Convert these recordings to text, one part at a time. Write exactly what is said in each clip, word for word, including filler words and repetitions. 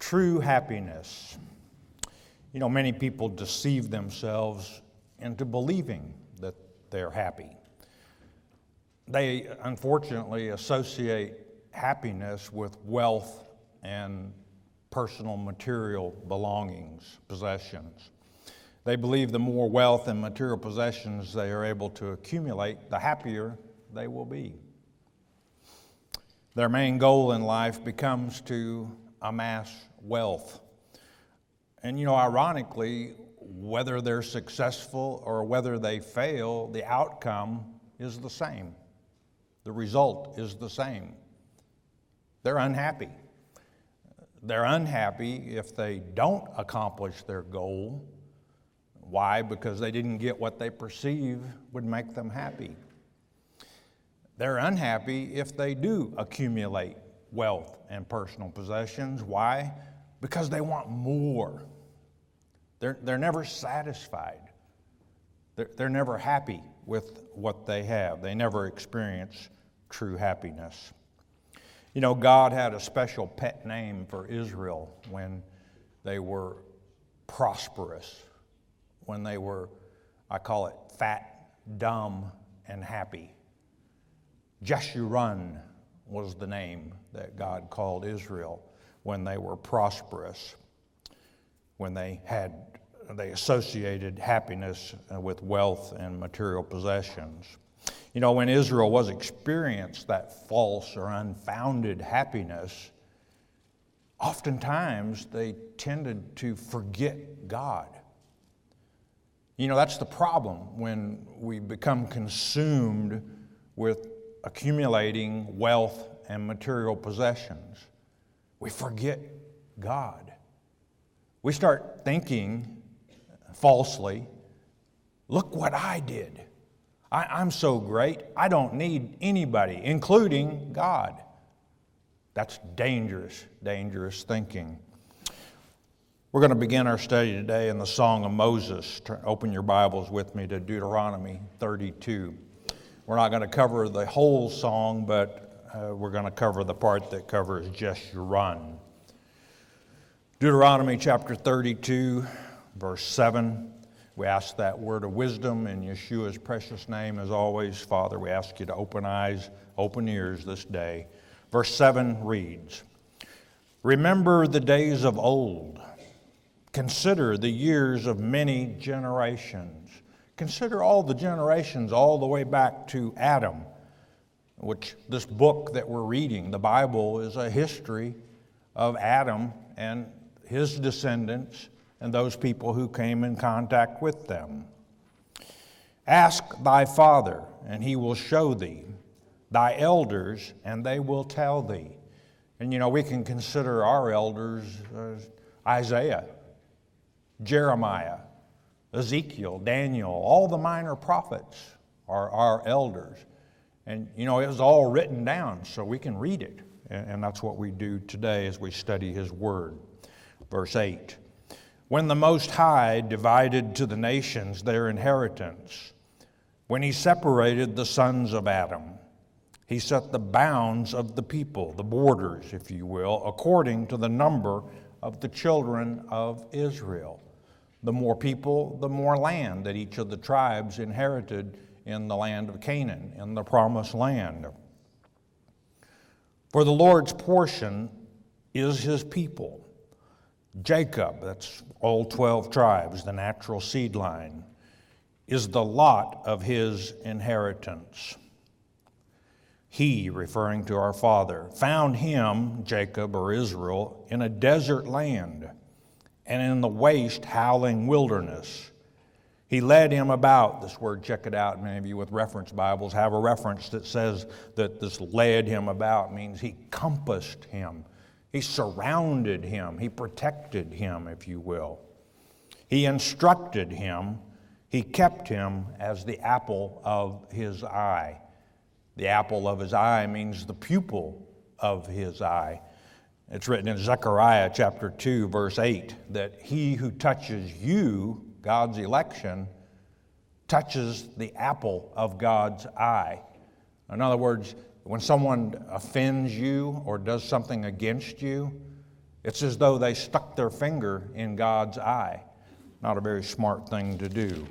True happiness. You know, many people deceive themselves into believing that they're happy. They unfortunately associate happiness with wealth and personal material belongings, possessions. They believe the more wealth and material possessions they are able to accumulate, the happier they will be. Their main goal in life becomes to amass wealth. And you know, ironically, whether they're successful or whether they fail, the outcome is the same. The result is the same. They're unhappy. They're unhappy if they don't accomplish their goal. Why? Because they didn't get what they perceive would make them happy. They're unhappy if they do accumulate wealth and personal possessions. Why? Because they want more. They're, they're never satisfied. They're, they're never happy with what they have. They never experience true happiness. You know, God had a special pet name for Israel when they were prosperous, when they were, I call it, fat, dumb, and happy. Jeshurun was the name that God called Israel when they were prosperous, when they had, they associated happiness with wealth and material possessions. You know, when Israel was experienced that false or unfounded happiness, oftentimes they tended to forget God. You know, that's the problem when we become consumed with accumulating wealth and material possessions. We forget God. We start thinking falsely, look what I did. I, I'm so great, I don't need anybody, including God. That's dangerous, dangerous thinking. We're going to begin our study today in the Song of Moses. Turn, open your Bibles with me to Deuteronomy thirty-two. We're not going to cover the whole song, but uh, we're going to cover the part that covers Jeshurun. Deuteronomy chapter thirty-two, verse seven. We ask that word of wisdom in Yeshua's precious name as always. Father, we ask you to open eyes, open ears this day. Verse seven reads, "Remember the days of old. Consider the years of many generations." Consider all the generations all the way back to Adam, which this book that we're reading, the Bible, is a history of Adam and his descendants and those people who came in contact with them. "Ask thy father, and he will show thee, thy elders, and they will tell thee." And you know, we can consider our elders as Isaiah, Jeremiah, Ezekiel, Daniel, all the minor prophets are our elders. And you know, it was all written down so we can read it. And that's what we do today as we study his word. Verse eight, "When the Most High divided to the nations their inheritance, when he separated the sons of Adam, he set the bounds of the people, the borders, if you will, according to the number of the children of Israel. The more people, the more land that each of the tribes inherited in the land of Canaan, in the promised land. For the Lord's portion is his people. Jacob," that's all twelve tribes, the natural seed line, "is the lot of his inheritance. He," referring to our father, "found him," Jacob or Israel, "in a desert land and in the waste howling wilderness. He led him about." This word, check it out, many of you with reference Bibles have a reference that says that this "led him about" means he compassed him. He surrounded him. He protected him, if you will. He instructed him. He kept him as the apple of his eye. The apple of his eye means the pupil of his eye. It's written in Zechariah chapter two, verse eight, that he who touches you, God's election, touches the apple of God's eye. In other words, when someone offends you or does something against you, It's as though they stuck their finger in God's eye. Not a very smart thing to do.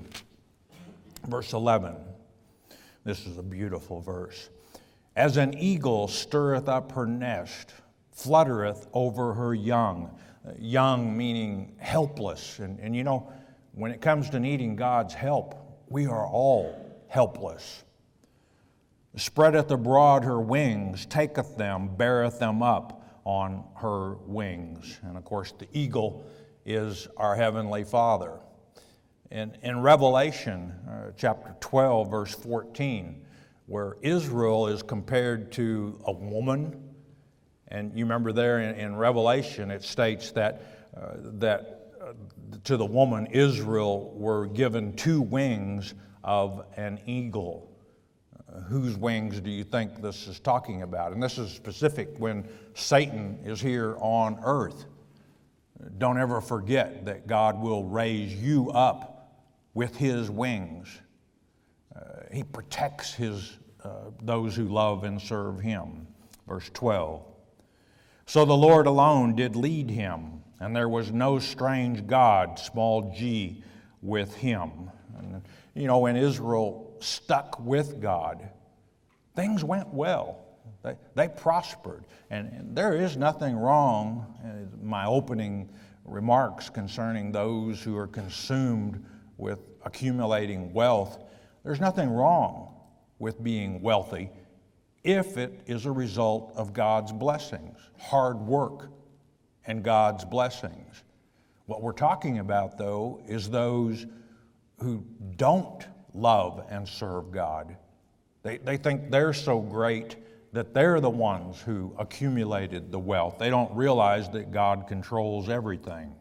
Verse eleven. This is a beautiful verse. As an eagle stirreth up her nest, fluttereth over her young. Young meaning helpless. And, and you know, when it comes to needing God's help, we are all helpless. Spreadeth abroad her wings, taketh them, beareth them up on her wings. And of course, the eagle is our Heavenly Father. In, in Revelation uh, chapter twelve, verse fourteen, where Israel is compared to a woman, and you remember there in, in Revelation it states that, uh, that uh, to the woman Israel were given two wings of an eagle. Uh, whose wings do you think this is talking about? And this is specific when Satan is here on earth. Don't ever forget that God will raise you up with his wings. Uh, he protects his uh, those who love and serve him. Verse twelve. So the Lord alone did lead him, and there was no strange god, small g, with him. And, you know, when Israel stuck with God, things went well. They, they prospered. And, and there is nothing wrong, in my opening remarks concerning those who are consumed with accumulating wealth, there's nothing wrong with being wealthy if it is a result of God's blessings, hard work and God's blessings. What we're talking about, though, is those who don't love and serve God. They, they think they're so great that they're the ones who accumulated the wealth. They don't realize that God controls everything.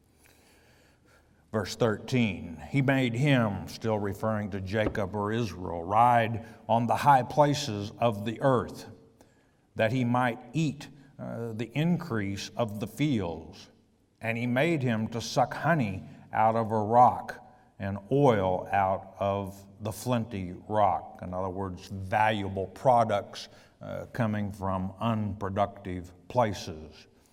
Verse thirteen, he made him, still referring to Jacob or Israel, ride on the high places of the earth, that he might eat uh, the increase of the fields. And he made him to suck honey out of a rock and oil out of the flinty rock. In other words, valuable products uh, coming from unproductive places.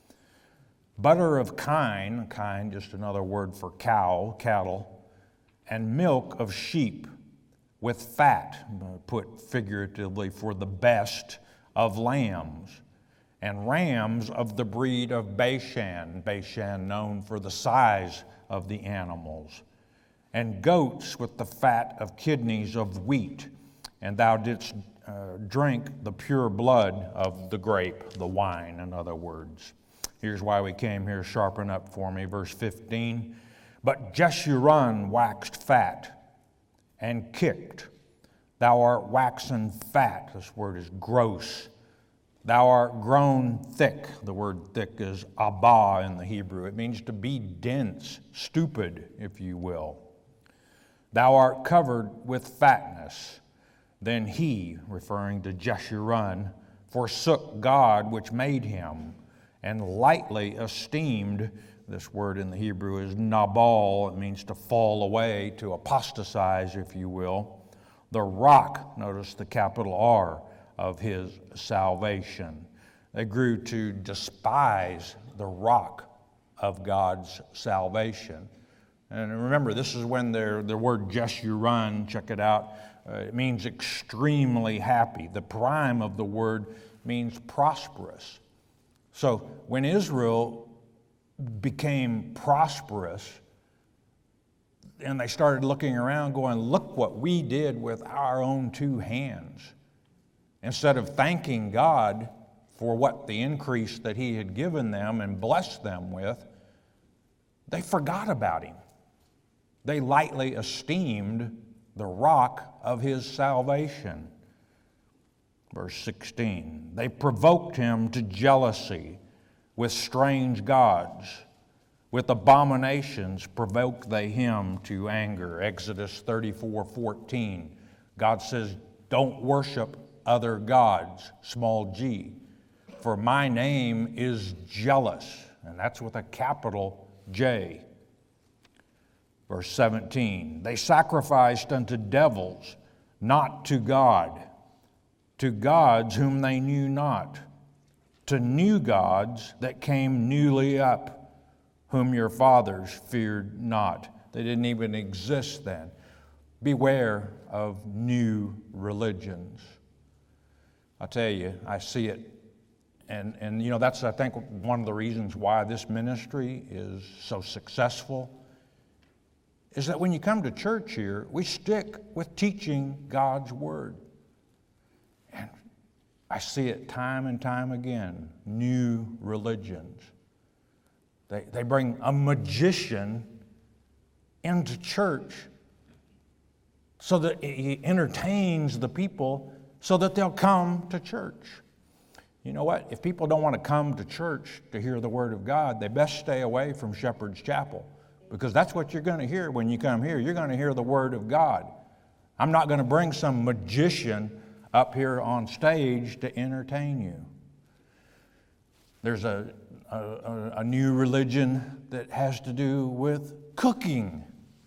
Butter of kine, kine just another word for cow, cattle, and milk of sheep with fat, put figuratively for the best of lambs, and rams of the breed of Bashan, Bashan known for the size of the animals, and goats with the fat of kidneys of wheat, and thou didst uh, drink the pure blood of the grape, the wine, in other words. Here's why we came here, sharpen up for me, verse fifteen. But Jeshurun waxed fat and kicked. Thou art waxen fat. This word is gross. Thou art grown thick. The word thick is abba in the Hebrew. It means to be dense, stupid, if you will. Thou art covered with fatness. Then he, referring to Jeshurun, forsook God which made him, and lightly esteemed, this word in the Hebrew is nabal, it means to fall away, to apostatize, if you will, the rock, notice the capital R, of his salvation. They grew to despise the rock of God's salvation. And remember, this is when their, the word Jeshurun, check it out, uh, it means extremely happy. The prime of the word means prosperous. So when Israel became prosperous, and they started looking around going, look what we did with our own two hands. Instead of thanking God for what the increase that he had given them and blessed them with, they forgot about him. They lightly esteemed the rock of his salvation. Verse sixteen, they provoked him to jealousy with strange gods. With abominations provoked they him to anger. Exodus thirty-four fourteen. God says, don't worship other gods, small g, for my name is jealous. And that's with a capital J. Verse seventeen, they sacrificed unto devils, not to God, to gods whom they knew not, to new gods that came newly up, whom your fathers feared not. They didn't even exist then. Beware of new religions. I tell you, I see it. And, and you know, that's, I think, one of the reasons why this ministry is so successful, is that when you come to church here, we stick with teaching God's Word. And I see it time and time again, new religions. They, they bring a magician into church so that he entertains the people so that they'll come to church. You know what? If people don't want to come to church to hear the Word of God, they best stay away from Shepherd's Chapel, because that's what you're going to hear when you come here. You're going to hear the Word of God. I'm not going to bring some magician up here on stage to entertain you. There's a, a, a new religion that has to do with cooking.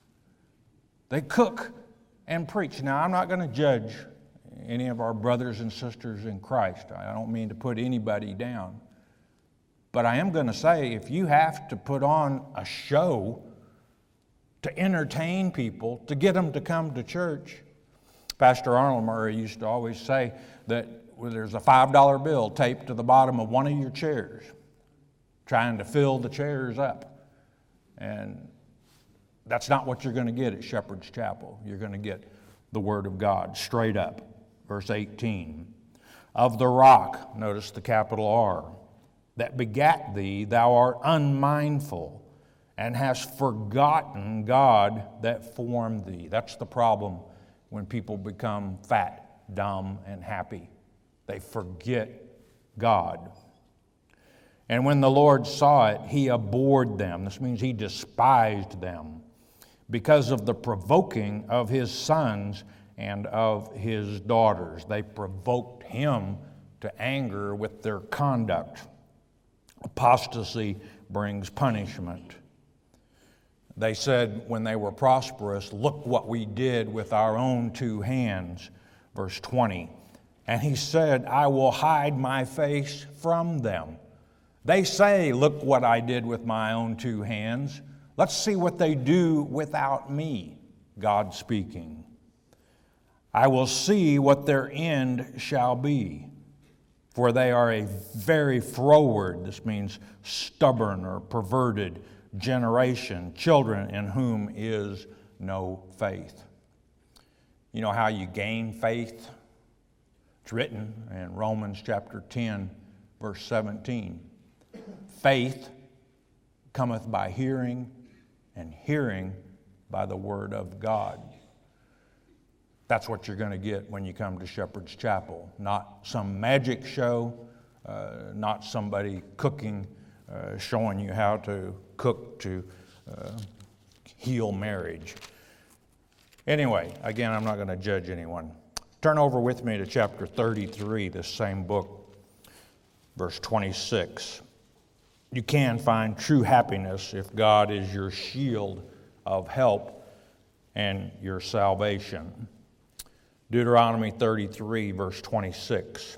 They cook and preach. Now, I'm not going to judge any of our brothers and sisters in Christ. I don't mean to put anybody down. But I am going to say, if you have to put on a show to entertain people, to get them to come to church, Pastor Arnold Murray used to always say that there's a five dollar bill taped to the bottom of one of your chairs, trying to fill the chairs up. And that's not what you're going to get at Shepherd's Chapel. You're going to get the Word of God straight up. Verse eighteen, of the rock, notice the capital R, that begat thee, thou art unmindful, and hast forgotten God that formed thee. That's the problem when people become fat, dumb, and happy. They forget God. And when the Lord saw it, he abhorred them. This means he despised them because of the provoking of his sons and of his daughters. They provoked him to anger with their conduct. Apostasy brings punishment. They said when they were prosperous, look what we did with our own two hands. Verse twenty. And he said, I will hide my face from them. They say, look what I did with my own two hands. Let's see what they do without me. God speaking. I will see what their end shall be. For they are a very froward, this means stubborn or perverted generation, children in whom is no faith. You know how you gain faith? It's written in Romans chapter ten, verse seventeen. Faith cometh by hearing, and hearing by the word of God. That's what you're going to get when you come to Shepherd's Chapel. Not some magic show, uh, not somebody cooking, uh, showing you how to cook to uh, heal marriage. Anyway, again, I'm not going to judge anyone. Turn over with me to chapter thirty-three, this same book, verse twenty-six. You can find true happiness if God is your shield of help and your salvation. Deuteronomy thirty-three, verse twenty-six.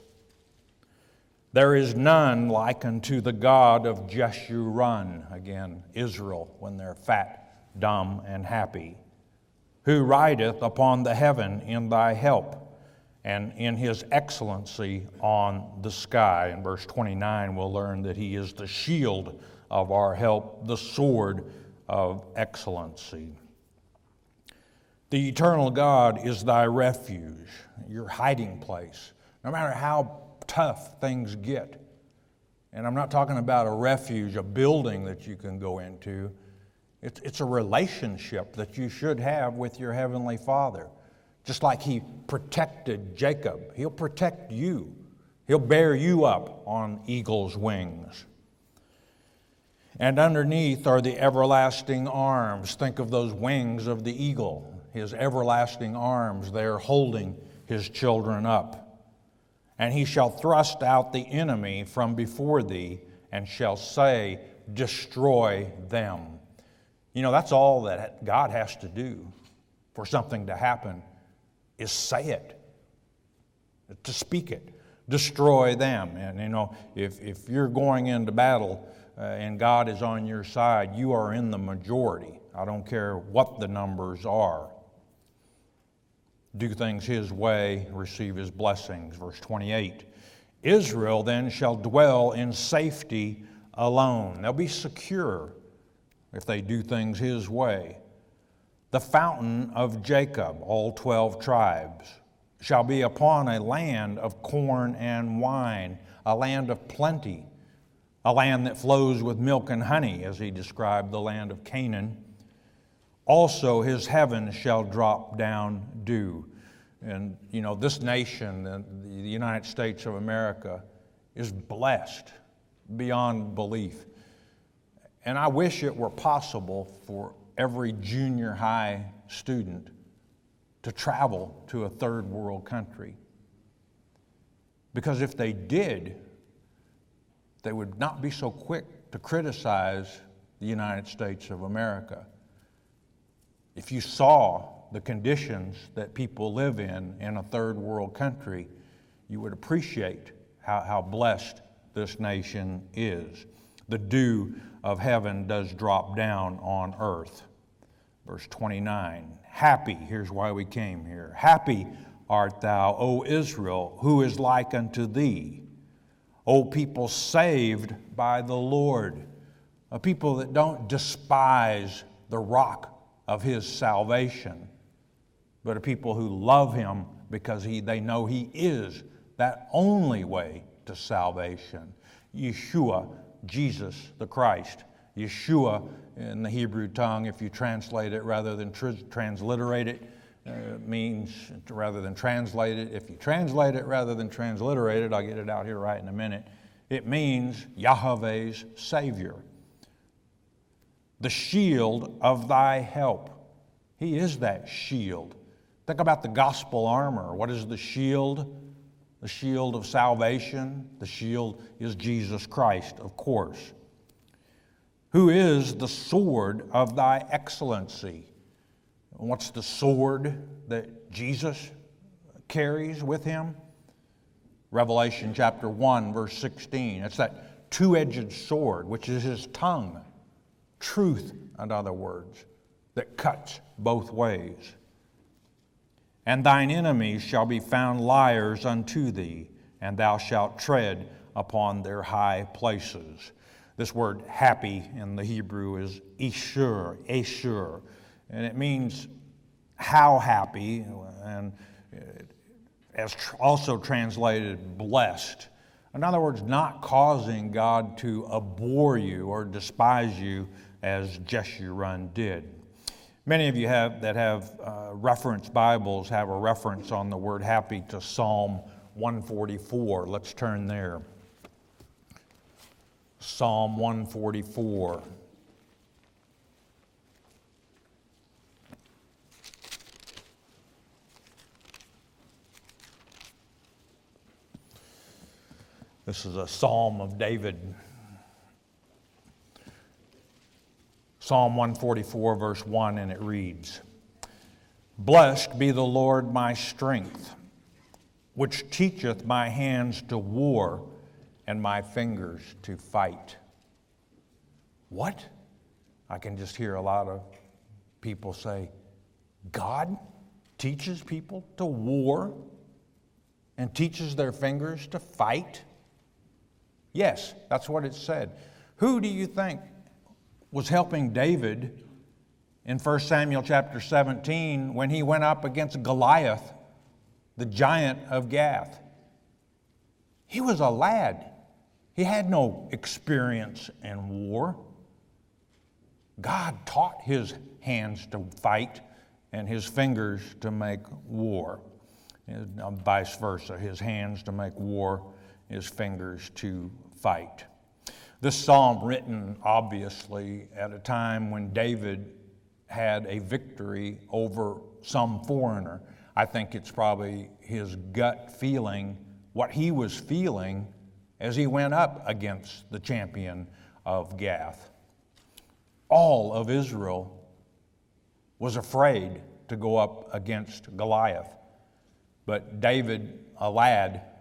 There is none like unto the God of Jeshurun, again, Israel, when they're fat, dumb, and happy, who rideth upon the heaven in thy help, and in his excellency on the sky. In verse twenty-nine, we'll learn that he is the shield of our help, the sword of excellency. The eternal God is thy refuge, your hiding place, no matter how tough things get. And I'm not talking about a refuge, a building that you can go into. It's, it's a relationship that you should have with your Heavenly Father. Just like he protected Jacob, he'll protect you. He'll bear you up on eagle's wings. And underneath are the everlasting arms. Think of those wings of the eagle. His everlasting arms there holding his children up. And he shall thrust out the enemy from before thee, and shall say, destroy them. You know, that's all that God has to do for something to happen, is say it, to speak it. destroy them. And you know, if, if you're going into battle uh, and God is on your side, you are in the majority. I don't care what the numbers are. Do things His way, receive His blessings. Verse twenty-eight, Israel then shall dwell in safety alone. They'll be secure if they do things His way. The fountain of Jacob, all twelve tribes, shall be upon a land of corn and wine, a land of plenty, a land that flows with milk and honey, as He described the land of Canaan. Also His heavens shall drop down dew. And, you know, this nation, the United States of America, is blessed beyond belief. And I wish it were possible for every junior high student to travel to a third world country. Because if they did, they would not be so quick to criticize the United States of America. If you saw the conditions that people live in in a third world country, you would appreciate how, how blessed this nation is. The dew of heaven does drop down on earth. Verse twenty-nine, happy, here's why we came here. Happy art thou, O Israel, who is like unto thee. O people saved by the Lord, a people that don't despise the rock of His salvation, but a people who love Him because he, they know He is that only way to salvation. Yeshua, Jesus the Christ. Yeshua in the Hebrew tongue, if you translate it rather than tr- transliterate it, uh, means rather than translate it. If you translate it rather than transliterate it, I'll get it out here right in a minute. It means Yahweh's Savior. The shield of thy help. He is that shield. Think about the gospel armor. What is the shield? The shield of salvation. The shield is Jesus Christ, of course. Who is the sword of thy excellency? What's the sword that Jesus carries with Him? Revelation chapter one, verse sixteen. It's that two-edged sword, which is His tongue. Truth, in other words, that cuts both ways. And thine enemies shall be found liars unto thee, and thou shalt tread upon their high places. This word happy in the Hebrew is ishur, ishur, and it means how happy, and as also translated blessed. In other words, not causing God to abhor you or despise you as Jeshurun did. Many of you have that have uh, reference Bibles have a reference on the word happy to Psalm one forty-four. Let's turn there. Psalm one forty-four. This is a psalm of David. Psalm one forty-four, verse one, and it reads, Blessed be the Lord my strength, which teacheth my hands to war and my fingers to fight. What? I can just hear a lot of people say, God teaches people to war and teaches their fingers to fight? Yes, that's what it said. Who do you think was helping David in First Samuel chapter seventeen when he went up against Goliath, the giant of Gath? He was a lad. He had no experience in war. God taught his hands to fight and his fingers to make war. And vice versa, his hands to make war, his fingers to fight. This psalm written, obviously, at a time when David had a victory over some foreigner. I think it's probably his gut feeling, what he was feeling as he went up against the champion of Gath. All of Israel was afraid to go up against Goliath. But David, a lad,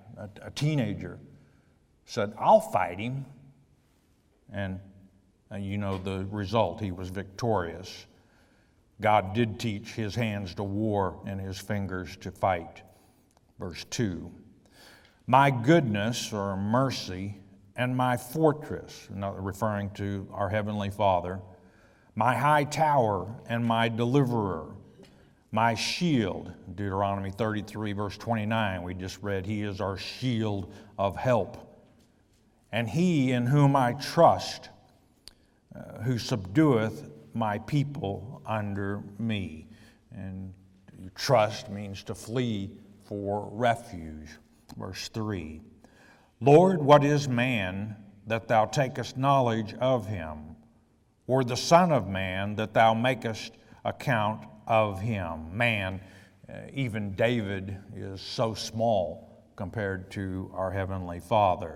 a, a teenager, said, I'll fight him. And uh, you know the result. He was victorious. God did teach his hands to war and his fingers to fight. Verse two, my goodness or mercy and my fortress, not referring to our Heavenly Father, my high tower and my deliverer, my shield, Deuteronomy thirty-three, verse twenty-nine, we just read, he is our shield of help. And he in whom I trust, uh, who subdueth my people under me. And trust means to flee for refuge. Verse three, Lord, what is man that thou takest knowledge of him, or the Son of Man that thou makest account of him? Man, uh, even David is so small compared to our Heavenly Father.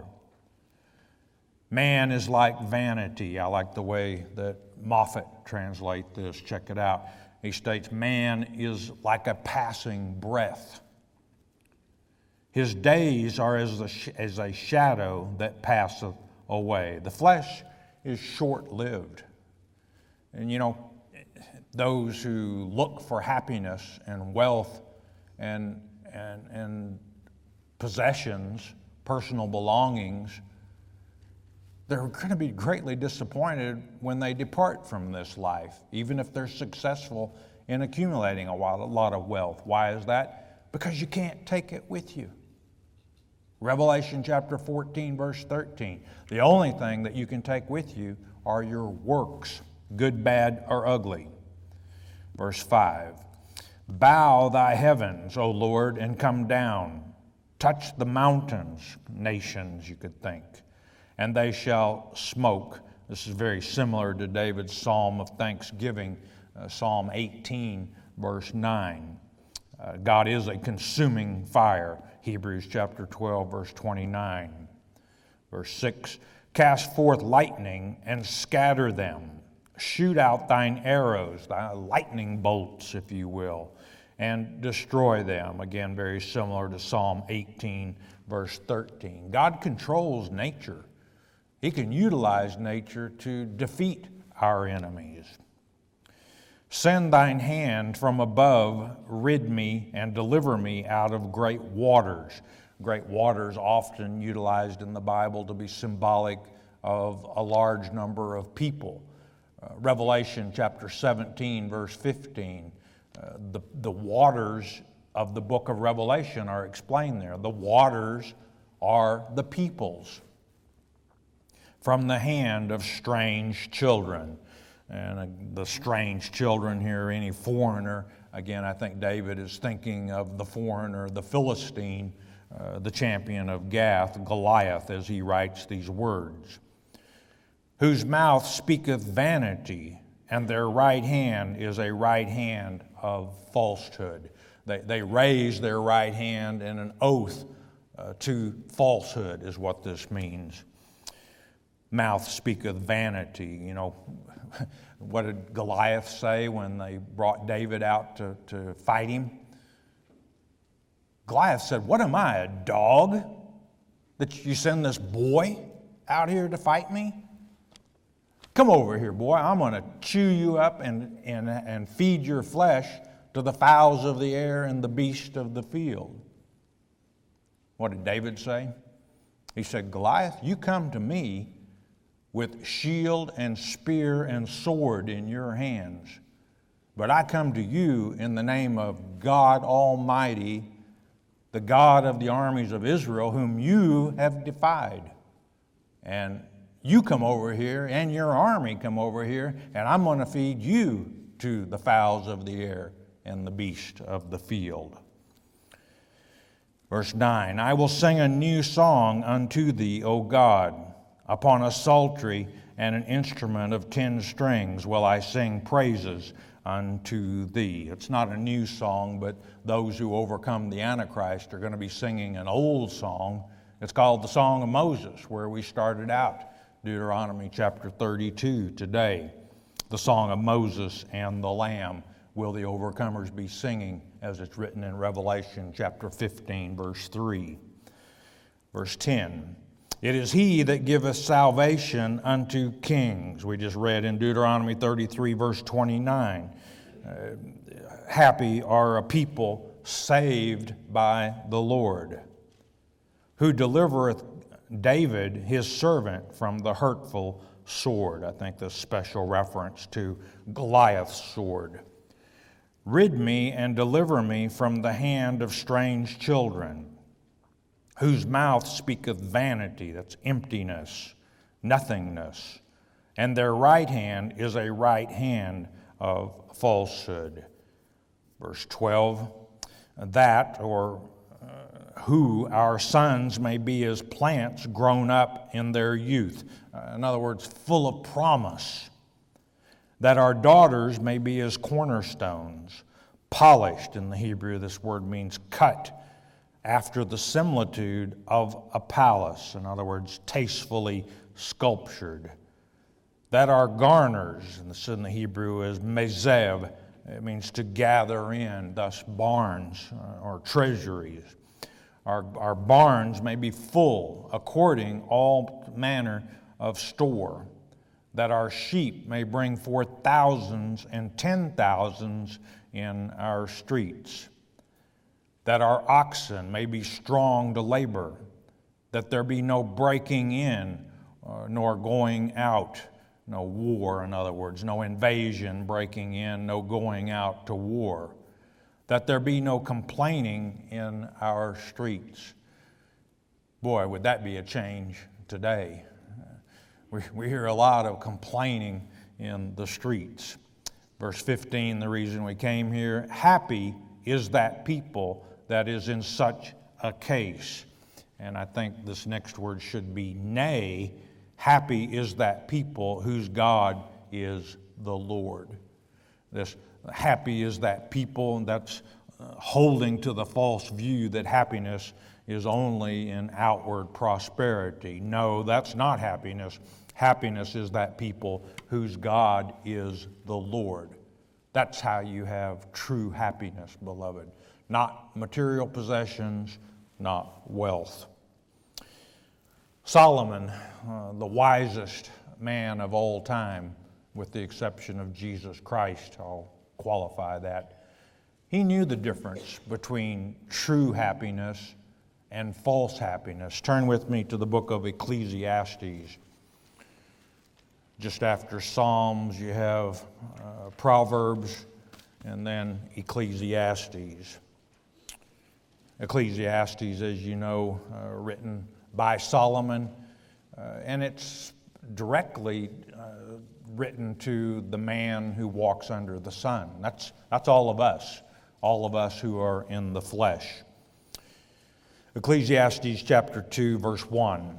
Man is like vanity. I like the way that Moffat translates this. Check it out. He states, man is like a passing breath. His days are as a, as a shadow that passeth away. The flesh is short-lived. And you know, those who look for happiness and wealth and, and, and possessions, personal belongings, they're going to be greatly disappointed when they depart from this life, even if they're successful in accumulating a lot of wealth. Why is that? Because you can't take it with you. Revelation chapter fourteen, verse thirteen. The only thing that you can take with you are your works, good, bad, or ugly. Verse five. Bow thy heavens, O Lord, and come down. Touch the mountains, nations, you could think, and they shall smoke. This is very similar to David's psalm of thanksgiving, uh, Psalm eighteen, verse nine. Uh, God is a consuming fire, Hebrews chapter twelve, verse twenty-nine. Verse six, cast forth lightning and scatter them. Shoot out thine arrows, thy lightning bolts, if you will, and destroy them. Again, very similar to Psalm eighteen, verse thirteen. God controls nature. He can utilize nature to defeat our enemies. Send thine hand from above, rid me and deliver me out of great waters. Great waters often utilized in the Bible to be symbolic of a large number of people. Uh, Revelation chapter seventeen, verse fifteen, uh, the, the waters of the book of Revelation are explained there. The waters are the peoples from the hand of strange children. And uh, the strange children here, any foreigner, again, I think David is thinking of the foreigner, the Philistine, uh, the champion of Gath, Goliath, as he writes these words. Whose mouth speaketh vanity, and their right hand is a right hand of falsehood. They, they raise their right hand in an oath uh, to falsehood is what this means. Mouth speaketh vanity. You know, what did Goliath say when they brought David out to, to fight him? Goliath said, what am I, a dog, that you send this boy out here to fight me? Come over here, boy. I'm going to chew you up and, and, and feed your flesh to the fowls of the air and the beasts of the field. What did David say? He said, Goliath, you come to me with shield and spear and sword in your hands. But I come to you in the name of God Almighty, the God of the armies of Israel, whom you have defied. And you come over here and your army come over here, and I'm going to feed you to the fowls of the air and the beast of the field. Verse nine, I will sing a new song unto thee, O God. Upon a psaltery and an instrument of ten strings will I sing praises unto thee. It's not a new song, but those who overcome the Antichrist are going to be singing an old song. It's called the Song of Moses, where we started out, Deuteronomy chapter thirty-two today. The Song of Moses and the Lamb will the overcomers be singing, as it's written in Revelation chapter fifteen, verse three. Verse ten, it is he that giveth salvation unto kings. We just read in Deuteronomy thirty-three, verse twenty-nine. Uh, happy are a people saved by the Lord, who delivereth David his servant from the hurtful sword. I think this special reference to Goliath's sword. Rid me and deliver me from the hand of strange children, whose mouth speaketh vanity, that's emptiness, nothingness, and their right hand is a right hand of falsehood. Verse twelve, that, or uh, who our sons may be as plants grown up in their youth. Uh, in other words, full of promise. That our daughters may be as cornerstones, polished. In the Hebrew, this word means cut after the similitude of a palace. In other words, tastefully sculptured. That our garners, and this in the Hebrew is mezev, it means to gather in, thus barns uh, or treasuries. Our, our barns may be full, according all manner of store. That our sheep may bring forth thousands and ten thousands in our streets. That our oxen may be strong to labor. That there be no breaking in uh, nor going out. No war, in other words, no invasion breaking in, no going out to war. That there be no complaining in our streets. Boy, would that be a change today. We, we hear a lot of complaining in the streets. Verse fifteen, the reason we came here, happy is that people that is in such a case. And I think this next word should be nay. Happy is that people whose God is the Lord. This happy is that people, and that's uh, holding to the false view that happiness is only in outward prosperity. No, that's not happiness. Happiness is that people whose God is the Lord. That's how you have true happiness, beloved. Not material possessions, not wealth. Solomon, uh, the wisest man of all time, with the exception of Jesus Christ, I'll qualify that, he knew the difference between true happiness and false happiness. Turn with me to the book of Ecclesiastes. Just after Psalms, you have uh, Proverbs and then Ecclesiastes. Ecclesiastes, as you know, uh, written by Solomon, uh, and it's directly uh, written to the man who walks under the sun. That's, that's all of us, all of us who are in the flesh. Ecclesiastes chapter two, verse one.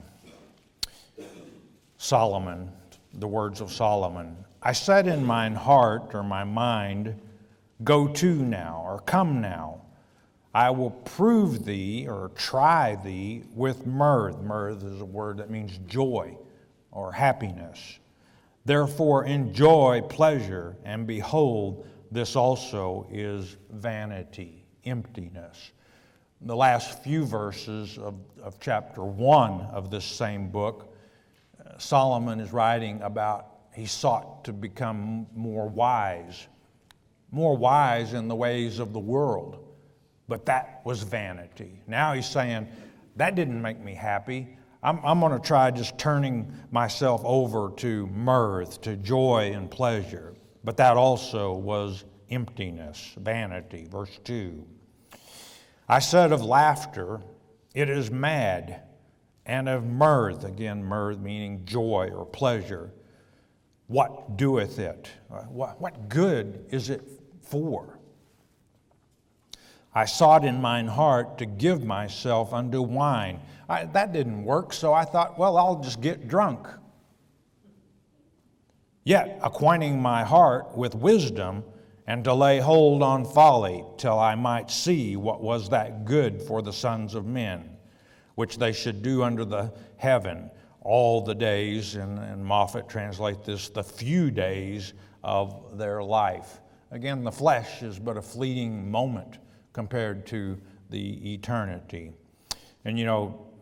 Solomon, the words of Solomon. I said in mine heart, or my mind, go to now, or come now. I will prove thee, or try thee, with mirth. Mirth is a word that means joy or happiness. Therefore enjoy pleasure, and behold, this also is vanity, emptiness. The last few verses of, of chapter one of this same book, uh, Solomon is writing about he sought to become more wise, more wise in the ways of the world. But that was vanity. Now he's saying, that didn't make me happy. I'm, I'm going to try just turning myself over to mirth, to joy and pleasure. But that also was emptiness, vanity. Verse two. I said of laughter, it is mad, and of mirth, again, mirth meaning joy or pleasure, what doeth it? What, what good is it for? I sought in mine heart to give myself unto wine. I, that didn't work, so I thought, well, I'll just get drunk. Yet, acquainting my heart with wisdom, and to lay hold on folly, till I might see what was that good for the sons of men, which they should do under the heaven all the days, and, and Moffat translate this, the few days of their life. Again, the flesh is but a fleeting moment compared to the eternity. And you know,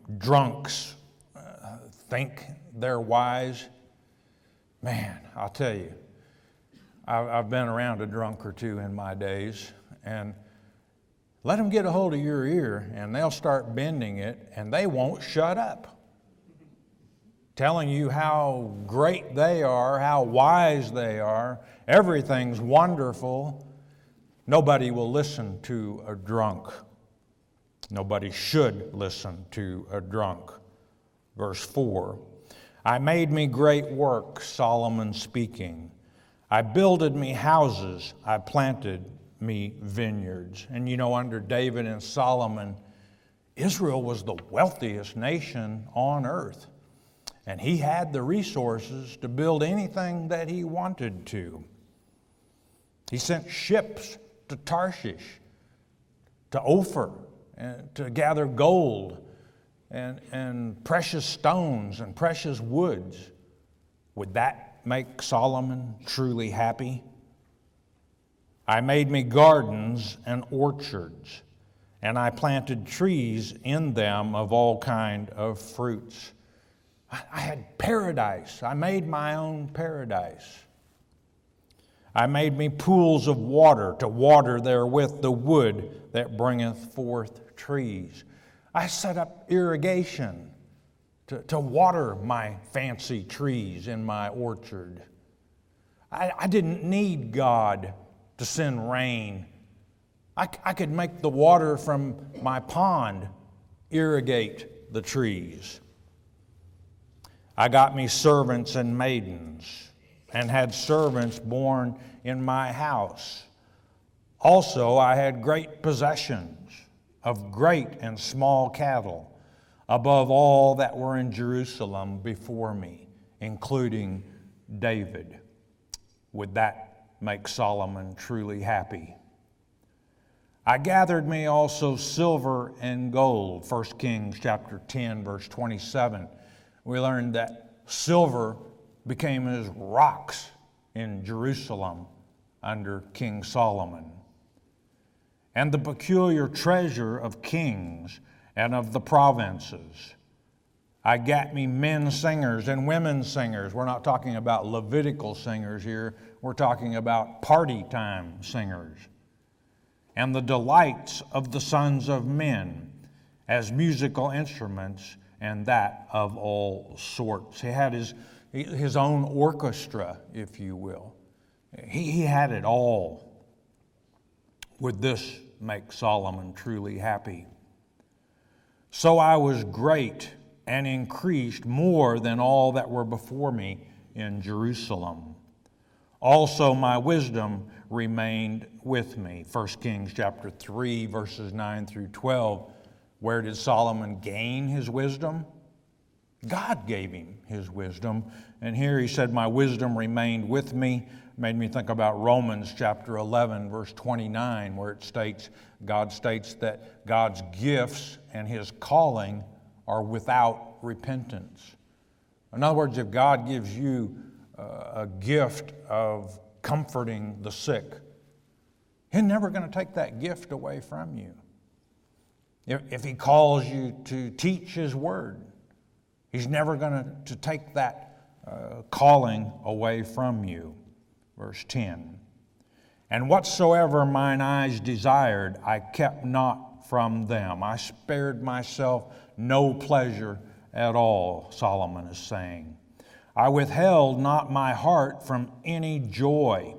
drunks uh, think they're wise. Man, I'll tell you, I've been around a drunk or two in my days, and let them get a hold of your ear, and they'll start bending it, and they won't shut up, telling you how great they are, how wise they are, everything's wonderful. Nobody will listen to a drunk. Nobody should listen to a drunk. Verse four, I made me great works, Solomon speaking. I builded me houses, I planted me vineyards. And you know, under David and Solomon, Israel was the wealthiest nation on earth. And he had the resources to build anything that he wanted to. He sent ships to Tarshish, to Ophir, and to gather gold and, and precious stones and precious woods. Would that make Solomon truly happy? I made me gardens and orchards, and I planted trees in them of all kind of fruits. I, I had paradise. I made my own paradise. I made me pools of water to water therewith the wood that bringeth forth trees. I set up irrigation to, to water my fancy trees in my orchard. I, I didn't need God to send rain. I, I could make the water from my pond irrigate the trees. I got me servants and maidens, and had servants born in my house. Also, I had great possessions of great and small cattle, above all that were in Jerusalem before me, including David. Would that make Solomon truly happy? I gathered me also silver and gold. First Kings chapter ten, verse twenty-seven. We learned that silver became as rocks in Jerusalem under King Solomon. And the peculiar treasure of kings and of the provinces. I got me men singers and women singers. We're not talking about Levitical singers here. We're talking about party time singers. And the delights of the sons of men as musical instruments, and that of all sorts. He had his, his own orchestra, if you will. He, he had it all. Would this make Solomon truly happy? So I was great and increased more than all that were before me in Jerusalem. Also my wisdom remained with me. First Kings chapter three, verses nine through twelve. Where did Solomon gain his wisdom? God gave him his wisdom. And here he said, my wisdom remained with me. Made me think about Romans chapter eleven, verse twenty-nine, where it states, God states that God's gifts and his calling are without repentance. In other words, if God gives you a gift of comforting the sick, he's never going to take that gift away from you. If, if he calls you to teach his word, he's never going to, to take that uh, calling away from you. Verse ten, and whatsoever mine eyes desired, I kept not from them. I spared myself no pleasure at all, Solomon is saying. I withheld not my heart from any joy,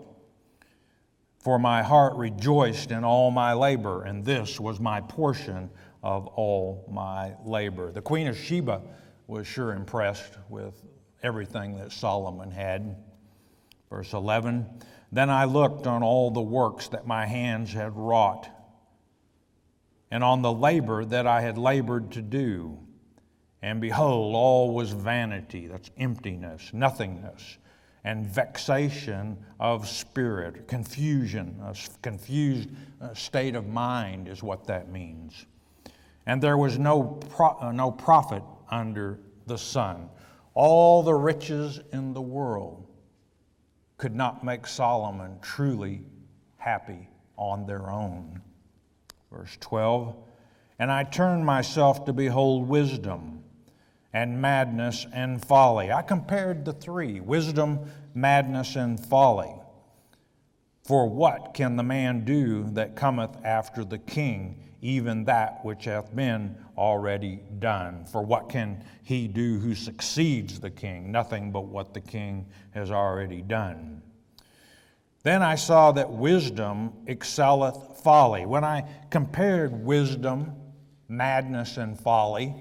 for my heart rejoiced in all my labor, and this was my portion of all my labor. The Queen of Sheba was sure impressed with everything that Solomon had. Verse eleven, then I looked on all the works that my hands had wrought, and on the labor that I had labored to do. And behold, all was vanity, that's emptiness, nothingness, and vexation of spirit, confusion, a confused state of mind is what that means. And there was no pro- no profit under the sun. All the riches in the world could not make Solomon truly happy on their own. Verse twelve, And I turned myself to behold wisdom and madness and folly. I compared the three, wisdom, madness, and folly. For what can the man do that cometh after the king, even that which hath been already done? For what can he do who succeeds the king? Nothing but what the king has already done. Then I saw that wisdom excelleth folly. When I compared wisdom, madness, and folly,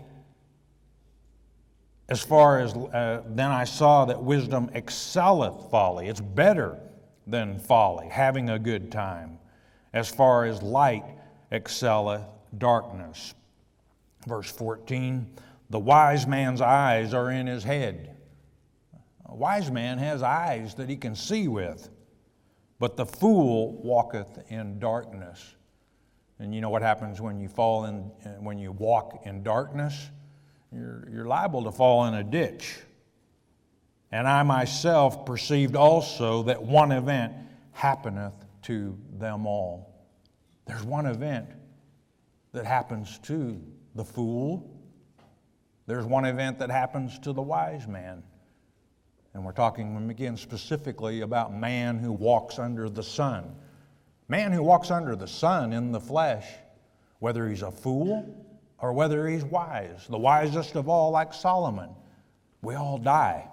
as far as, uh, then I saw that wisdom excelleth folly. It's better than folly, having a good time, as far as light excelleth darkness. Verse fourteen, the wise man's eyes are in his head. A wise man has eyes that he can see with, but the fool walketh in darkness. And you know what happens when you fall in, when you walk in darkness? You're, you're liable to fall in a ditch. And I myself perceived also that one event happeneth to them all. There's one event that happens to the fool. There's one event that happens to the wise man. And we're talking again specifically about man who walks under the sun. Man who walks under the sun in the flesh, whether he's a fool or whether he's wise, the wisest of all, like Solomon, we all die.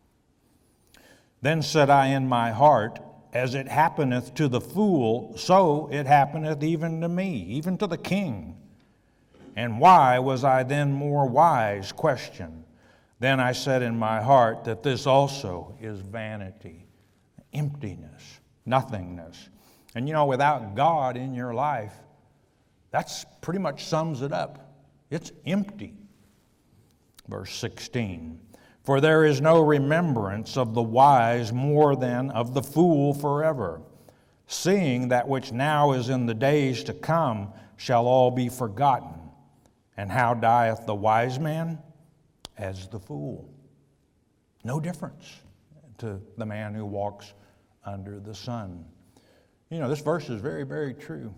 Then said I in my heart, as it happeneth to the fool, so it happeneth even to me, even to the king. And why was I then more wise? Question. Then I said in my heart that this also is vanity, emptiness, nothingness. And you know, without God in your life, that's pretty much sums it up. It's empty. Verse sixteen. For there is no remembrance of the wise more than of the fool forever. Seeing that which now is in the days to come shall all be forgotten. And how dieth the wise man? As the fool. No difference to the man who walks under the sun. You know, this verse is very, very true.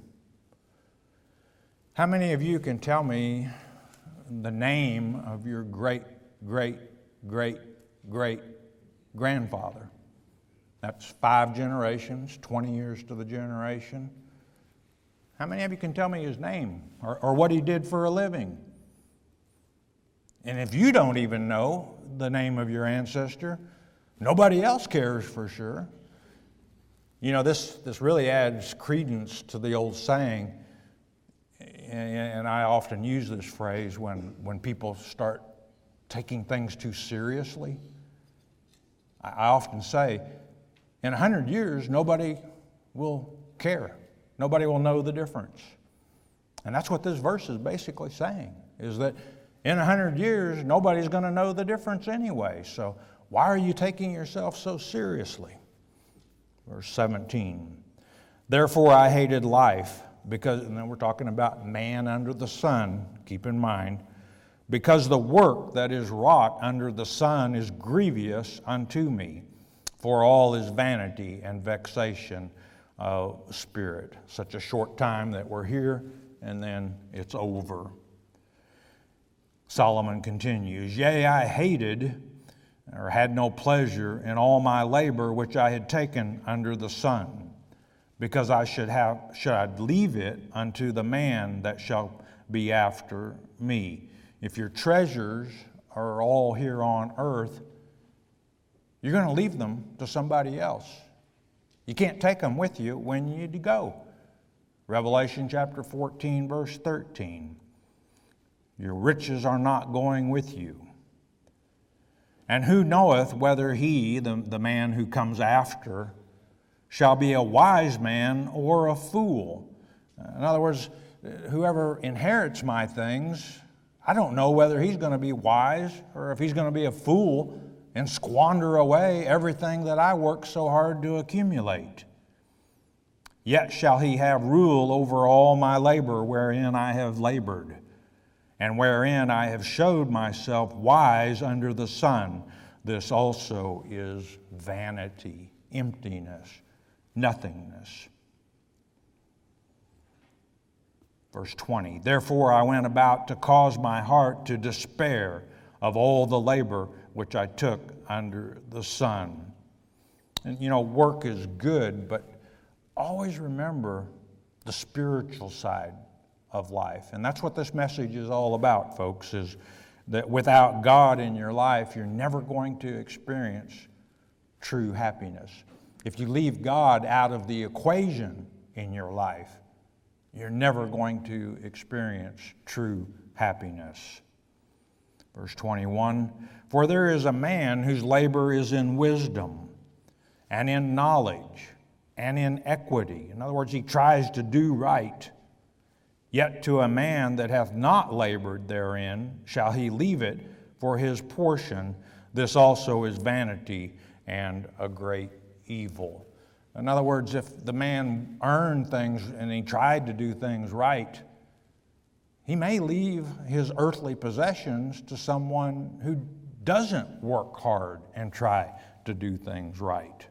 How many of you can tell me the name of your great, great, great, great grandfather? That's five generations, twenty years to the generation. How many of you can tell me his name or, or what he did for a living? And if you don't even know the name of your ancestor, nobody else cares for sure. You know, this, this really adds credence to the old saying, and I often use this phrase when, when people start taking things too seriously. I often say, in a hundred years, nobody will care. Nobody will know the difference. And that's what this verse is basically saying, is that in a hundred years, nobody's going to know the difference anyway. So why are you taking yourself so seriously? Verse seventeen. Therefore I hated life, because, and then we're talking about man under the sun, keep in mind, because the work that is wrought under the sun is grievous unto me, for all is vanity and vexation of spirit. Such a short time that we're here, and then it's over. Solomon continues, Yea, I hated, or had no pleasure in all my labor which I had taken under the sun, because I should have should I leave it unto the man that shall be after me. If your treasures are all here on earth, you're going to leave them to somebody else. You can't take them with you when you go. Revelation chapter fourteen, verse thirteen. Your riches are not going with you. And who knoweth whether he, the, the man who comes after, shall be a wise man or a fool? In other words, whoever inherits my things, I don't know whether he's going to be wise or if he's going to be a fool and squander away everything that I worked so hard to accumulate. Yet shall he have rule over all my labor wherein I have labored, and wherein I have showed myself wise under the sun. This also is vanity, emptiness, nothingness. Verse twenty, therefore I went about to cause my heart to despair of all the labor which I took under the sun. And you know, work is good, but always remember the spiritual side of life. And that's what this message is all about, folks, is that without God in your life, you're never going to experience true happiness. If you leave God out of the equation in your life, you're never going to experience true happiness. Verse twenty-one, for there is a man whose labor is in wisdom and in knowledge and in equity. In other words, he tries to do right. Yet to a man that hath not labored therein shall he leave it for his portion. This also is vanity and a great evil. In other words, if the man earned things and he tried to do things right, he may leave his earthly possessions to someone who doesn't work hard and try to do things right.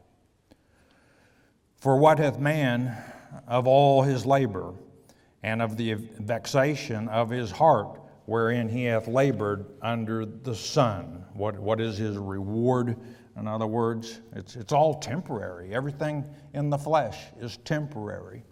For what hath man of all his labor, and of the vexation of his heart, wherein he hath labored under the sun? What, what is his reward? In other words, it's, it's all temporary. Everything in the flesh is temporary.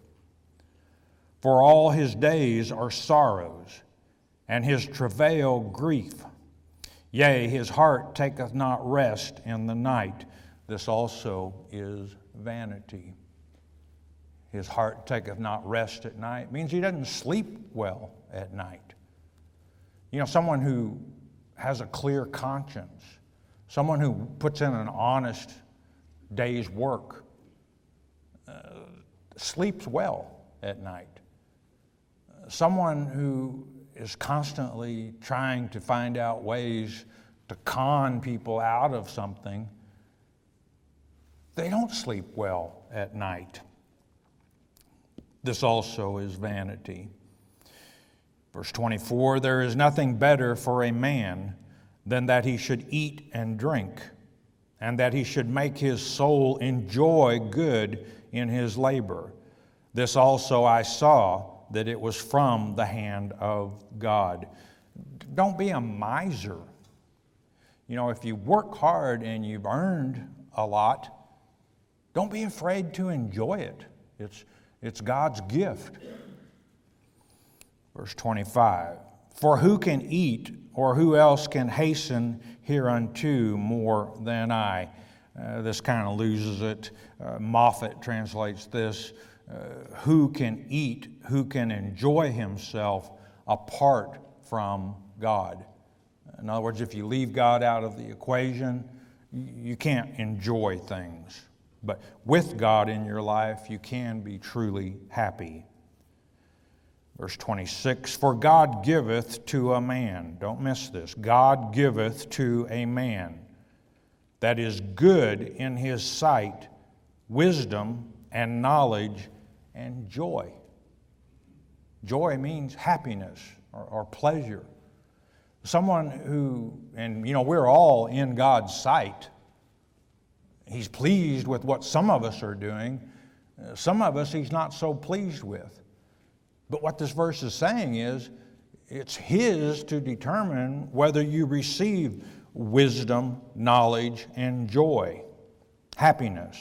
For all his days are sorrows, and his travail grief. Yea, his heart taketh not rest in the night. This also is vanity. His heart taketh not rest at night. It means he doesn't sleep well at night. You know, someone who has a clear conscience, someone who puts in an honest day's work, uh, sleeps well at night. Someone who is constantly trying to find out ways to con people out of something, they don't sleep well at night. This also is vanity. Verse twenty-four, there is nothing better for a man than that he should eat and drink, and that he should make his soul enjoy good in his labor. This also I saw, that it was from the hand of God. Don't be a miser. You know, if you work hard and you've earned a lot, don't be afraid to enjoy it. It's, it's God's gift. Verse twenty-five, for who can eat, or who else can hasten hereunto more than I? Uh, this kind of loses it. Uh, Moffat translates this, uh, who can eat, who can enjoy himself apart from God? In other words, if you leave God out of the equation, you can't enjoy things. But with God in your life, you can be truly happy. Verse twenty-six, for God giveth to a man, don't miss this, God giveth to a man that is good in his sight, wisdom and knowledge and joy. Joy means happiness or, or pleasure. Someone who, and you know, we're all in God's sight. He's pleased with what some of us are doing. Some of us he's not so pleased with. But what this verse is saying is, it's his to determine whether you receive wisdom, knowledge, and joy, happiness.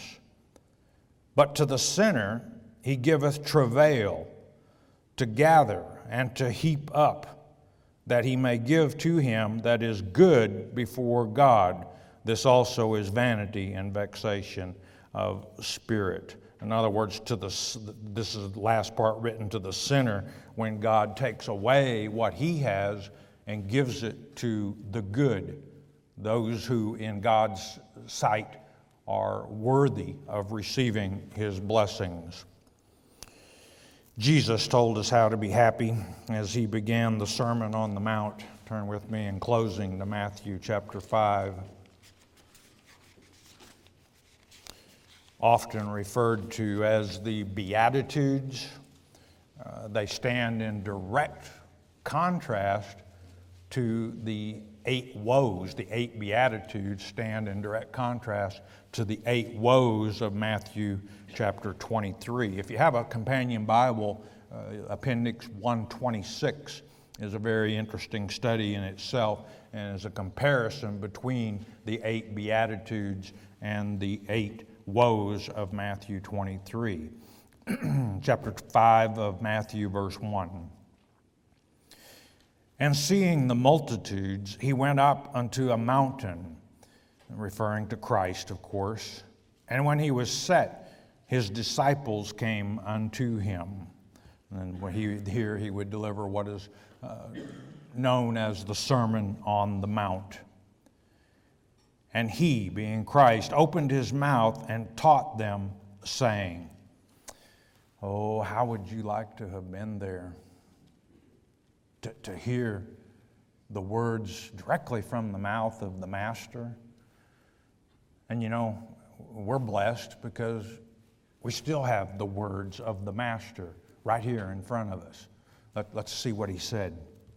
But to the sinner he giveth travail, to gather and to heap up, that he may give to him that is good before God. This also is vanity and vexation of spirit. In other words, to the this is the last part written to the sinner, when God takes away what he has and gives it to the good, those who in God's sight are worthy of receiving his blessings. Jesus told us how to be happy as he began the Sermon on the Mount. Turn with me in closing to Matthew chapter five. Often referred to as the Beatitudes. Uh, they stand in direct contrast to the eight woes. The eight Beatitudes stand in direct contrast to the eight woes of Matthew chapter twenty-three. If you have a companion Bible, uh, Appendix one twenty-six is a very interesting study in itself, and is a comparison between the eight Beatitudes and the eight woes of Matthew twenty-three. Chapter five of Matthew, verse one. And seeing the multitudes, he went up unto a mountain, referring to Christ, of course. And when he was set, his disciples came unto him. And when he, here he would deliver what is uh, known as the Sermon on the Mount. And he, being Christ, opened his mouth and taught them, saying, oh, how would you like to have been there? To, to hear the words directly from the mouth of the Master. And you know, we're blessed because we still have the words of the Master right here in front of us. Let, let's see what he said.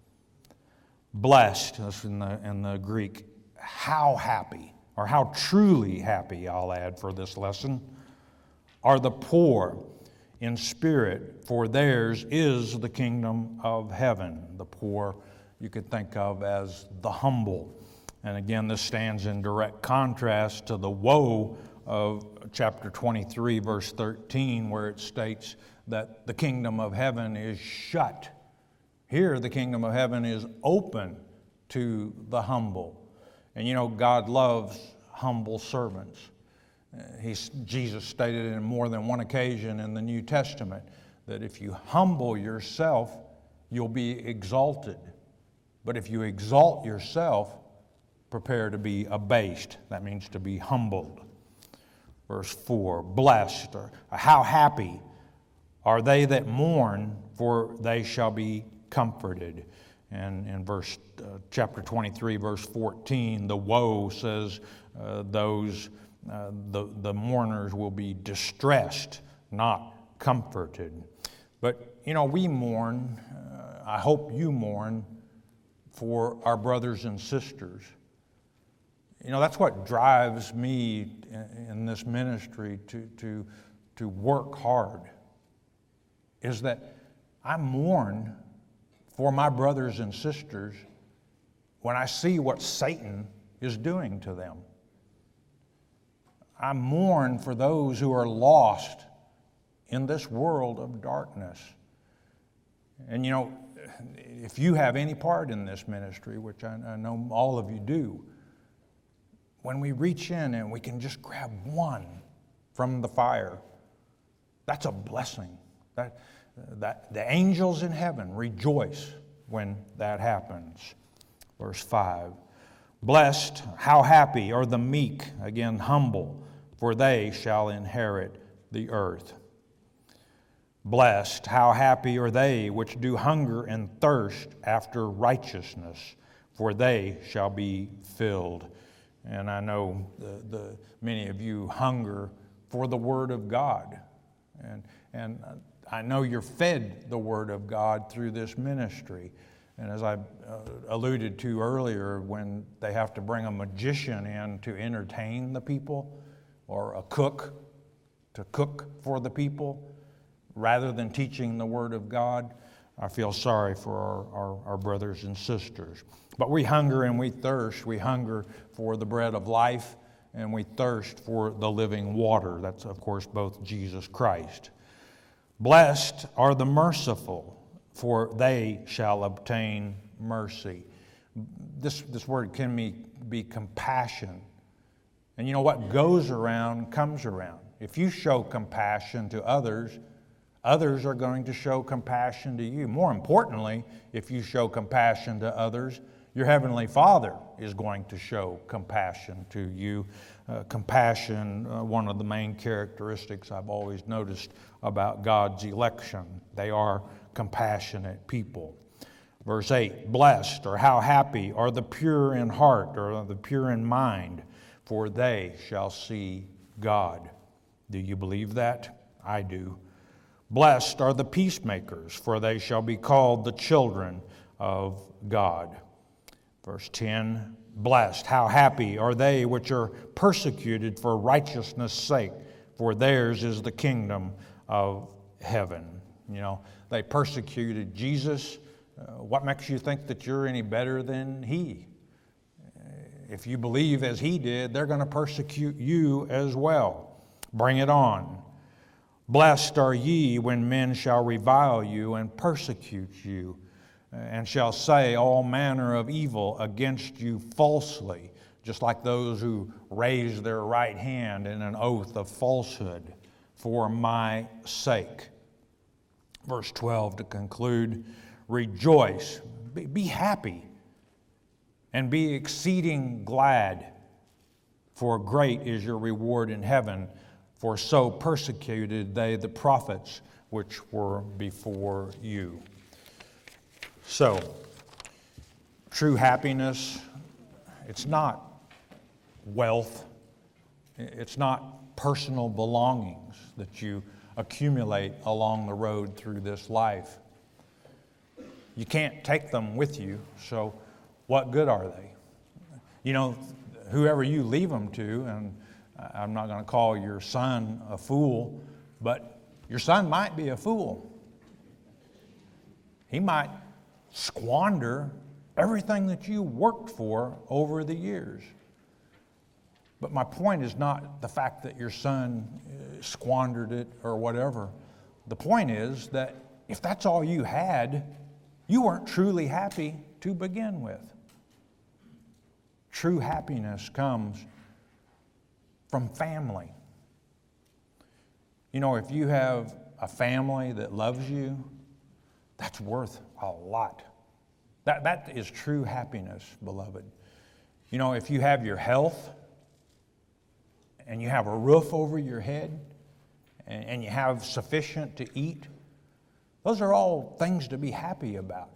Blessed, that's in the, in the Greek, how happy, or how truly happy, I'll add for this lesson, are the poor in spirit, for theirs is the kingdom of heaven. The poor you could think of as the humble. And again, this stands in direct contrast to the woe of chapter twenty-three, verse thirteen, where it states that the kingdom of heaven is shut. Here, the kingdom of heaven is open to the humble. And you know, God loves humble servants. He's, Jesus stated in more than one occasion in the New Testament that if you humble yourself, you'll be exalted. But if you exalt yourself, prepare to be abased. That means to be humbled. Verse four, blessed, or how happy are they that mourn, for they shall be comforted. And in verse uh, chapter twenty-three, verse fourteen, the woe says uh, those Uh, the, the mourners will be distressed, not comforted. But, you know, we mourn, uh, I hope you mourn for our brothers and sisters. You know, that's what drives me in, in this ministry to, to, to work hard, is that I mourn for my brothers and sisters when I see what Satan is doing to them. I mourn for those who are lost in this world of darkness. And you know, if you have any part in this ministry, which I, I know all of you do, when we reach in and we can just grab one from the fire, that's a blessing. That, that the angels in heaven rejoice when that happens. Verse five, blessed, how happy are the meek, again humble, for they shall inherit the earth. Blessed, how happy are they which do hunger and thirst after righteousness, for they shall be filled. And I know the, the many of you hunger for the Word of God. And, and I know you're fed the Word of God through this ministry. And as I uh, alluded to earlier, when they have to bring a magician in to entertain the people, or a cook to cook for the people, rather than teaching the Word of God, I feel sorry for our, our, our brothers and sisters. But we hunger and we thirst. We hunger for the bread of life, and we thirst for the living water. That's, of course, both Jesus Christ. Blessed are the merciful, for they shall obtain mercy. This, this word can be, be compassion. And you know what goes around comes around. If you show compassion to others, others are going to show compassion to you. More importantly, if you show compassion to others, your Heavenly Father is going to show compassion to you. Uh, compassion, uh, one of the main characteristics I've always noticed about God's election. They are compassionate people. Verse eight, blessed, or how happy are the pure in heart, or the pure in mind, for they shall see God. Do you believe that? I do. Blessed are the peacemakers, for they shall be called the children of God. Verse ten, blessed, how happy are they which are persecuted for righteousness' sake, for theirs is the kingdom of heaven. You know, they persecuted Jesus. Uh, what makes you think that you're any better than he? If you believe as he did, they're going to persecute you as well. Bring it on. Blessed are ye when men shall revile you and persecute you, and shall say all manner of evil against you falsely, just like those who raise their right hand in an oath of falsehood for my sake. Verse twelve to conclude, rejoice, be, be happy, and be exceeding glad, for great is your reward in heaven, for so persecuted they the prophets which were before you. So, true happiness, it's not wealth, it's not personal belongings that you accumulate along the road through this life. You can't take them with you, so what good are they? You know, whoever you leave them to, and I'm not going to call your son a fool, but your son might be a fool. He might squander everything that you worked for over the years. But my point is not the fact that your son squandered it or whatever. The point is that if that's all you had, you weren't truly happy to begin with. True happiness comes from family. You know, if you have a family that loves you, that's worth a lot. That, that is true happiness, beloved. You know, if you have your health and you have a roof over your head and, and you have sufficient to eat, those are all things to be happy about.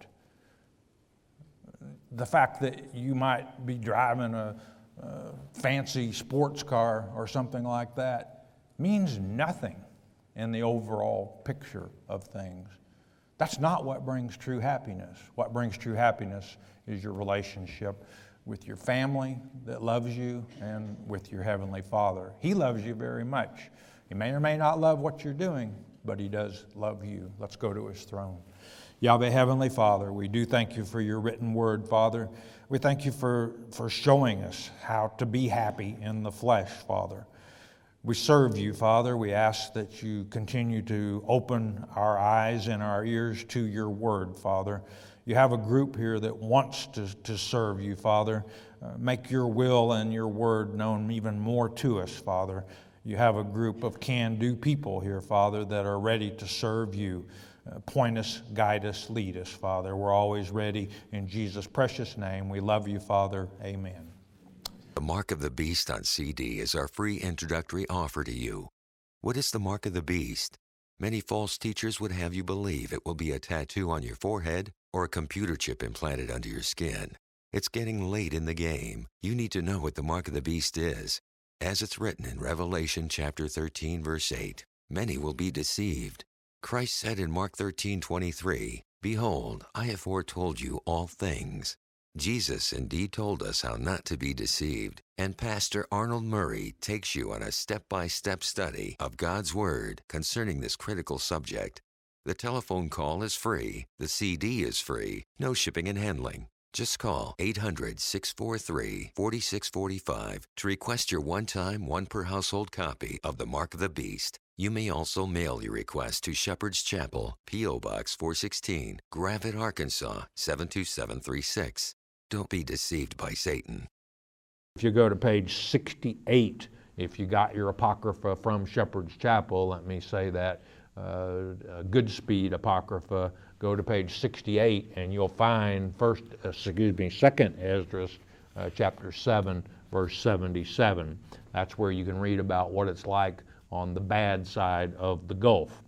The fact that you might be driving a, a fancy sports car or something like that means nothing in the overall picture of things. That's not what brings true happiness. What brings true happiness is your relationship with your family that loves you and with your Heavenly Father. He loves you very much. He may or may not love what you're doing, but He does love you. Let's go to His throne. Yahweh, Heavenly Father, we do thank you for your written word, Father. We thank you for, for showing us how to be happy in the flesh, Father. We serve you, Father. We ask that you continue to open our eyes and our ears to your word, Father. You have a group here that wants to, to serve you, Father. Uh, make your will and your word known even more to us, Father. You have a group of can-do people here, Father, that are ready to serve you. Uh, point us, guide us, lead us, Father. We're always ready. In Jesus' precious name, we love you, Father. Amen. The Mark of the Beast on C D is our free introductory offer to you. What is the Mark of the Beast? Many false teachers would have you believe it will be a tattoo on your forehead or a computer chip implanted under your skin. It's getting late in the game. You need to know what the Mark of the Beast is. As it's written in Revelation chapter thirteen, verse eight, many will be deceived. Christ said in Mark thirteen twenty-three, "Behold, I have foretold you all things." Jesus indeed told us how not to be deceived, and Pastor Arnold Murray takes you on a step-by-step study of God's Word concerning this critical subject. The telephone call is free, the C D is free, no shipping and handling. Just call eight hundred, six four three, four six four five to request your one-time, one-per-household copy of The Mark of the Beast. You may also mail your request to Shepherd's Chapel, P O Box four sixteen, Gravette, Arkansas seven two seven three six. Don't be deceived by Satan. If you go to page sixty-eight, if you got your Apocrypha from Shepherd's Chapel, let me say that, uh, Goodspeed Apocrypha, go to page sixty-eight and you'll find first, uh, excuse me, second Esdras, uh, chapter seven, verse seventy-seven. That's where you can read about what it's like on the bad side of the Gulf.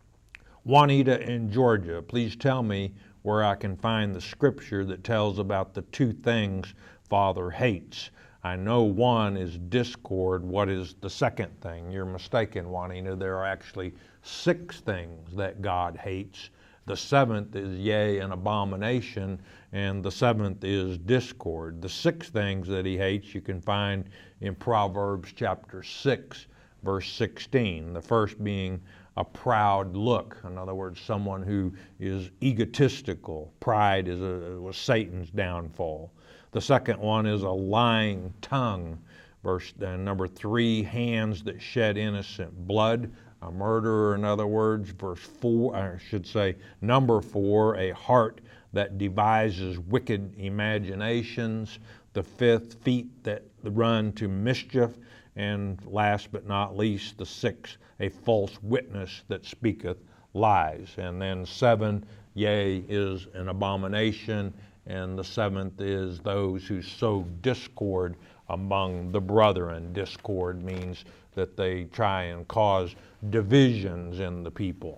Juanita in Georgia, please tell me where I can find the scripture that tells about the two things Father hates. I know one is discord. What is the second thing? You're mistaken, Juanita. There are actually six things that God hates. The seventh is yea, an abomination, and the seventh is discord. The six things that he hates you can find in Proverbs chapter six, verse sixteen. The first being a proud look. In other words, someone who is egotistical. Pride is a, was Satan's downfall. The second one is a lying tongue. Verse uh, number three, hands that shed innocent blood. A murderer, in other words. Verse four, I should say, number four, a heart that devises wicked imaginations. The fifth, feet that run to mischief. And last but not least, the sixth, a false witness that speaketh lies. And then seven, yea, is an abomination. And the seventh is those who sow discord among the brethren. Discord means that they try and cause divisions in the people.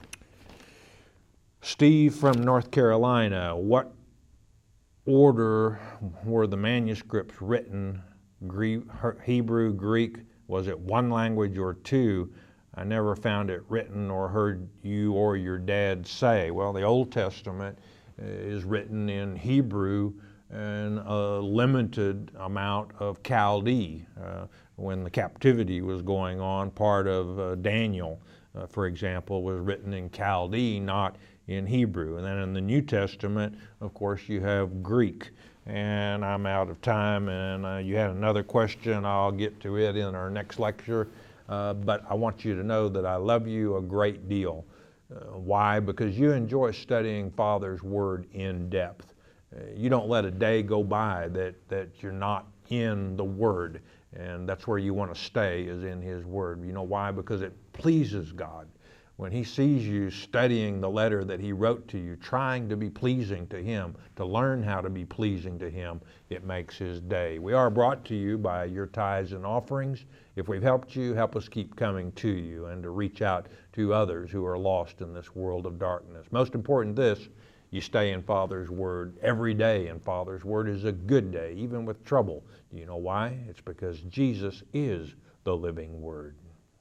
Steve from North Carolina, what order were the manuscripts written? Greek, Hebrew, Greek, was it one language or two? I never found it written or heard you or your dad say. Well, the Old Testament is written in Hebrew and a limited amount of Chaldee. Uh, when the captivity was going on, part of uh, Daniel, uh, for example, was written in Chaldee, not in Hebrew. And then in the New Testament, of course, you have Greek. And I'm out of time, and uh, you had another question. I'll get to it in our next lecture. Uh, but I want you to know that I love you a great deal. Uh, why? Because you enjoy studying Father's Word in depth. Uh, you don't let a day go by that, that you're not in the Word. And that's where you want to stay, is in His Word. You know why? Because it pleases God. When He sees you studying the letter that He wrote to you, trying to be pleasing to Him, to learn how to be pleasing to Him, it makes His day. We are brought to you by your tithes and offerings. If we've helped you, help us keep coming to you and to reach out to others who are lost in this world of darkness. Most important this, you stay in Father's Word every day, and Father's Word is a good day, even with trouble. Do you know why? It's because Jesus is the living Word.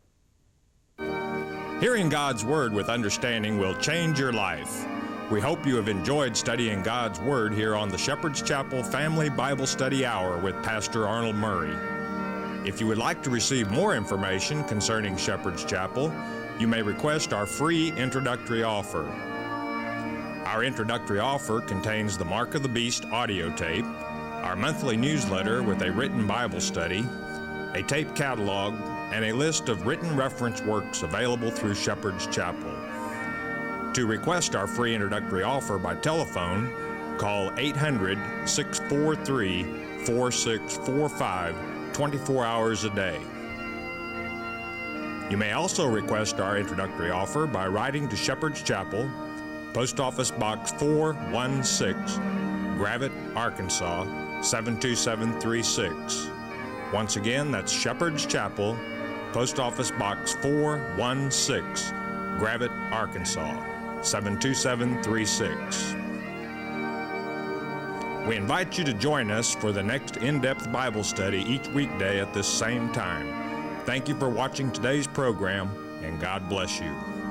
Hearing God's Word with understanding will change your life. We hope you have enjoyed studying God's Word here on the Shepherd's Chapel Family Bible Study Hour with Pastor Arnold Murray. If you would like to receive more information concerning Shepherd's Chapel, you may request our free introductory offer. Our introductory offer contains the Mark of the Beast audio tape, our monthly newsletter with a written Bible study, a tape catalog, and a list of written reference works available through Shepherd's Chapel. To request our free introductory offer by telephone, call eight hundred, six four three, four six four five twenty-four hours a day. You may also request our introductory offer by writing to Shepherd's Chapel, Post Office Box four one six, Gravette, Arkansas seven two seven three six. Once again, that's Shepherd's Chapel, Post Office Box four one six, Gravette, Arkansas seven two seven three six. We invite you to join us for the next in-depth Bible study each weekday at this same time. Thank you for watching today's program, and God bless you.